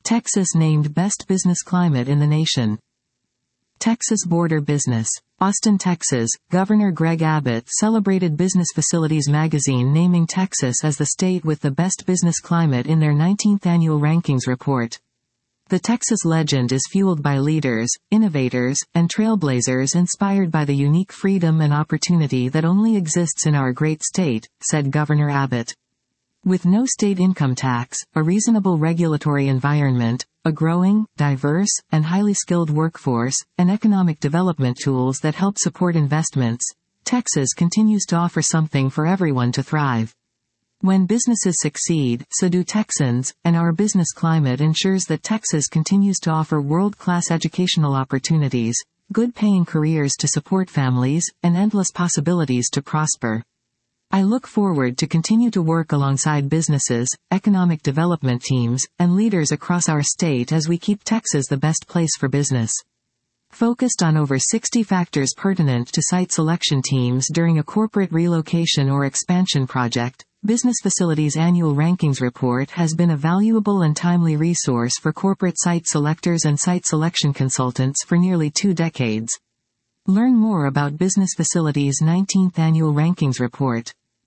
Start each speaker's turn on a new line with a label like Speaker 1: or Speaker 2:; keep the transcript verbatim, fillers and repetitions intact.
Speaker 1: Texas named Best Business Climate in the Nation. Texas Border Business. Austin, Texas, Governor Greg Abbott celebrated Business Facilities magazine naming Texas as the state with the best business climate in their nineteenth annual rankings report. The Texas legend is fueled by leaders, innovators, and trailblazers inspired by the unique freedom and opportunity that only exists in our great state, said Governor Abbott. With no state income tax, a reasonable regulatory environment, a growing, diverse, and highly skilled workforce, and economic development tools that help support investments, Texas continues to offer something for everyone to thrive. When businesses succeed, so do Texans, and our business climate ensures that Texas continues to offer world-class educational opportunities, good-paying careers to support families, and endless possibilities to prosper. I look forward to continue to work alongside businesses, economic development teams, and leaders across our state as we keep Texas the best place for business. Focused on over sixty factors pertinent to site selection teams during a corporate relocation or expansion project, Business Facilities Annual Rankings Report has been a valuable and timely resource for corporate site selectors and site selection consultants for nearly two decades. Learn more about Business Facilities' nineteenth Annual Rankings Report.